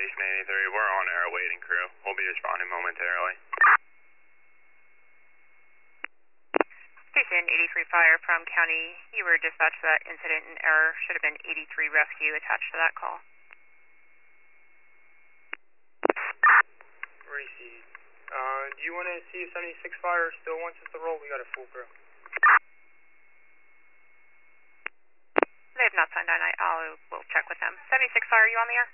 Station 83, we're on our waiting crew. We'll be responding momentarily. Station 83 Fire from County, you were dispatched to that incident in error. Should have been 83 Rescue attached to that call. Received. Do you want to see if 76 Fire still wants us to roll? We got a full crew. They have not signed on. We'll check with them. 76 Fire, you on the air?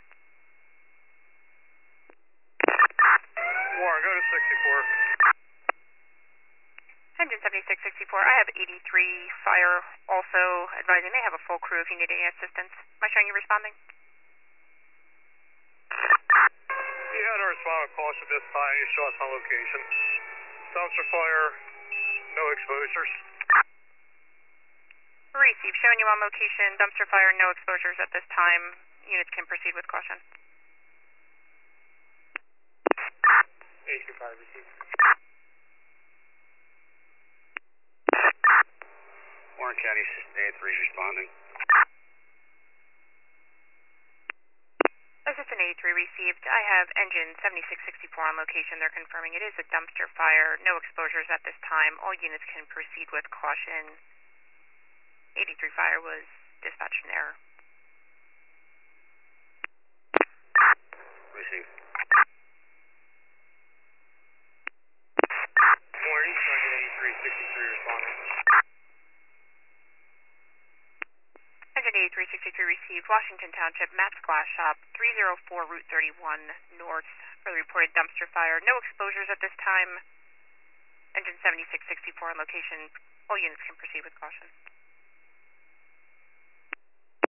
Warren, go to 64. Engine 7664, I have 83 Fire also advising they have a full crew if you need any assistance. Am I showing you responding? You had a respond with caution this time. You show us on location. Dumpster fire, no exposures. Receive, showing you on location. Dumpster fire, no exposures at this time. Units can proceed with caution. 83 Fire, received. Warren County, System 83 is responding. Assistant 83 received. I have engine 7664 on location. They're confirming it is a dumpster fire. No exposures at this time. All units can proceed with caution. 83 Fire was dispatched in error. Received. Warren, Sergeant 8363 responding. Engine 8363 received. Washington Township, Matt's Glass Shop, 304 Route 31 North for the reported dumpster fire. No exposures at this time. Engine 7664 on location. All units can proceed with caution.